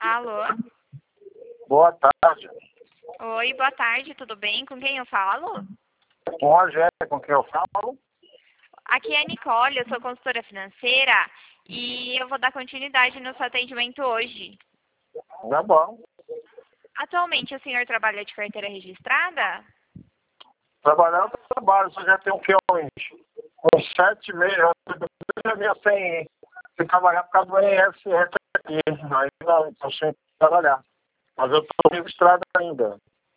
Alô? Boa tarde. Oi, boa tarde, tudo bem? Com quem eu falo? Com o Rogério, com quem eu falo? Aqui é a Nicole, eu sou consultora financeira e eu vou dar continuidade no seu atendimento hoje. Tá bom. Atualmente o senhor trabalha de carteira registrada? Trabalhando, trabalho, só já tem um que uns 7 meses, eu já sem trabalhar por causa do INSS aqui. Aí não, estou sem trabalhar. Mas eu estou registrado ainda.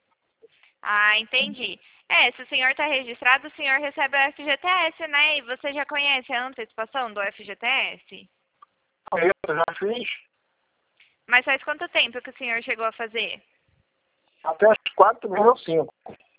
Ah, entendi. Se o senhor está registrado, o senhor recebe o FGTS, né? E você já conhece a antecipação do FGTS? Eu já fiz Mas faz quanto tempo que o senhor chegou a fazer? até as 4 mil ou 5.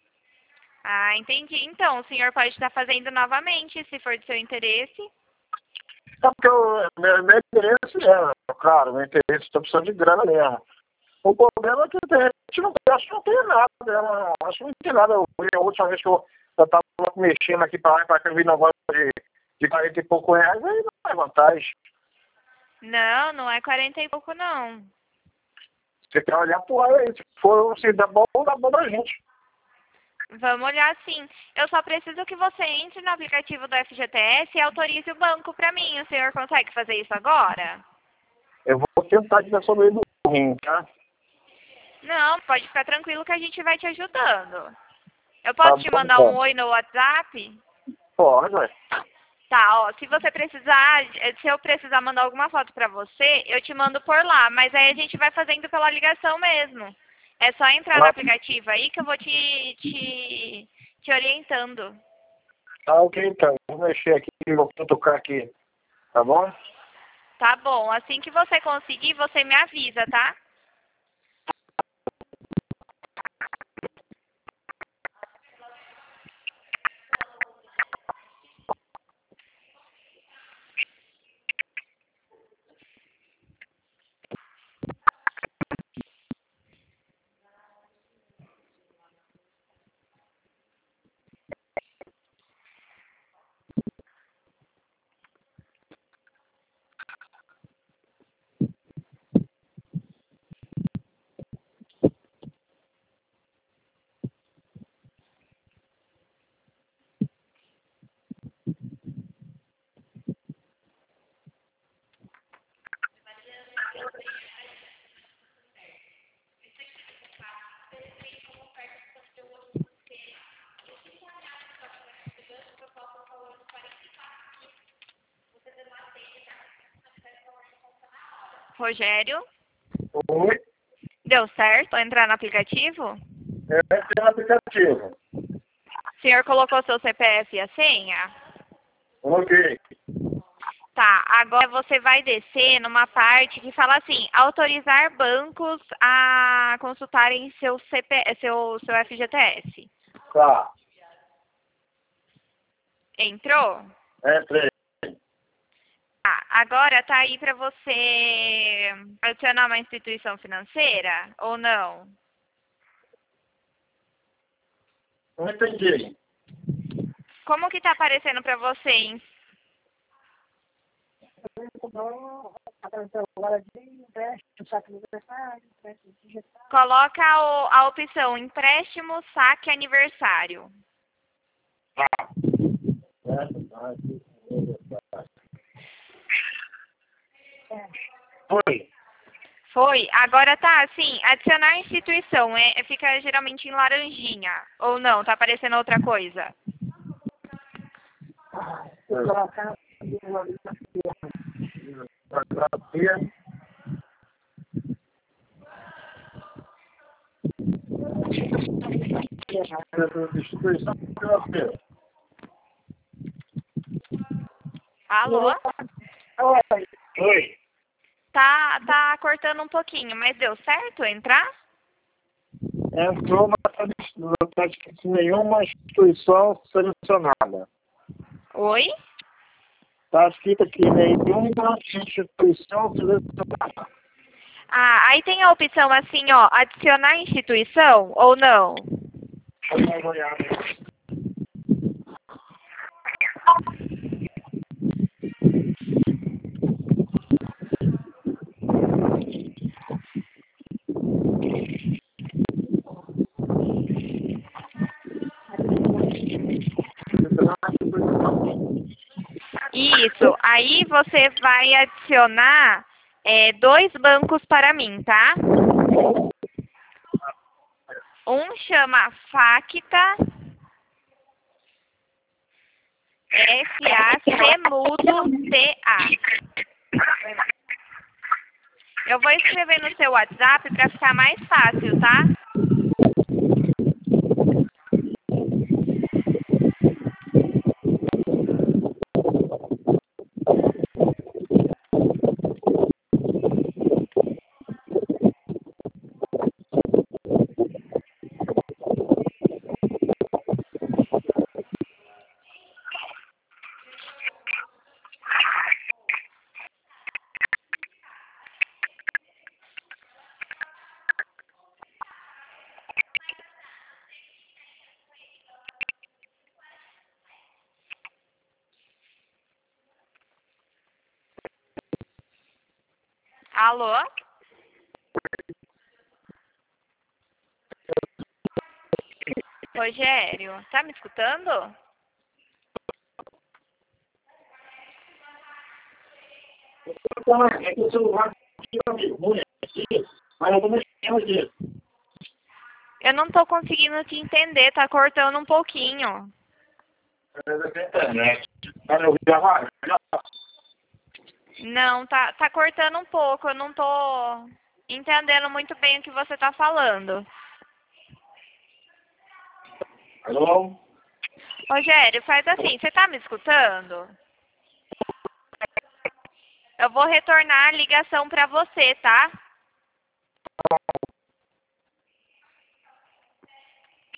Ah, entendi. Então, o senhor pode estar fazendo novamente, se for de seu interesse. É porque meu interesse claro, meu interesse está precisando de grana mesmo. O problema é que a gente não, acho que não tem nada, né? Acho que não tem nada. A última vez que eu estava mexendo aqui para lá e para cá, eu vi negócio de 40 e pouco reais, aí não é vantagem. Não, não é 40 e pouco, não. Você quer olhar por aí, se dá bom pra gente. Vamos olhar sim. Eu só preciso que você entre no aplicativo do FGTS e autorize o banco para mim. O senhor consegue fazer isso agora? Eu vou tentar tirar sobre ele do rim, tá? Não, pode ficar tranquilo que a gente vai te ajudando. Eu Tá posso te bom, mandar um então. oi no WhatsApp? Pode, ué. Tá, ó, se você precisar, se eu precisar mandar alguma foto pra você, eu te mando por lá, mas aí a gente vai fazendo pela ligação mesmo. É só entrar no aplicativo aí que eu vou te orientando. Tá ok, então. Vou mexer aqui, vou tocar aqui. Tá bom? Tá bom, assim que você conseguir, você me avisa, tá? Rogério, Oi. deu certo entrar no aplicativo? Esse é o aplicativo. O senhor colocou seu CPF e a senha? Ok. Tá, agora você vai descer numa parte que fala assim, autorizar bancos a consultarem seu FGTS. Tá. Entrou? Entrei. Tá, agora tá aí para você adicionar uma instituição financeira ou não? Não entendi. Como que tá aparecendo para você, hein? Coloca a opção empréstimo, saque, aniversário. Foi. Foi. Agora tá assim, adicionar instituição, fica geralmente em laranjinha. Ou não, tá aparecendo outra coisa? Instituição financeira. Alô? Oi. Tá cortando um pouquinho, mas deu certo entrar? Entrou, mas não está escrito nenhuma instituição selecionada. Oi? Está escrito aqui nenhuma instituição selecionada. Ah, aí tem a opção assim, ó, adicionar instituição ou não? Vamos dar uma olhada. Isso. Aí você vai adicionar 2 bancos para mim, tá? Um chama Facta, F-A-C-mudo-T-A. Eu vou escrever no seu WhatsApp para ficar mais fácil, tá? Alô? Rogério, tá me escutando? O celular ruim aqui, mas eu tô mexendo aqui. Eu não tô conseguindo te entender, tá cortando um pouquinho. Internet. Olha, eu já vai. Não, tá cortando um pouco, eu não tô entendendo muito bem o que você tá falando. Alô? Rogério, faz assim, você tá me escutando? Eu vou retornar a ligação pra você, tá?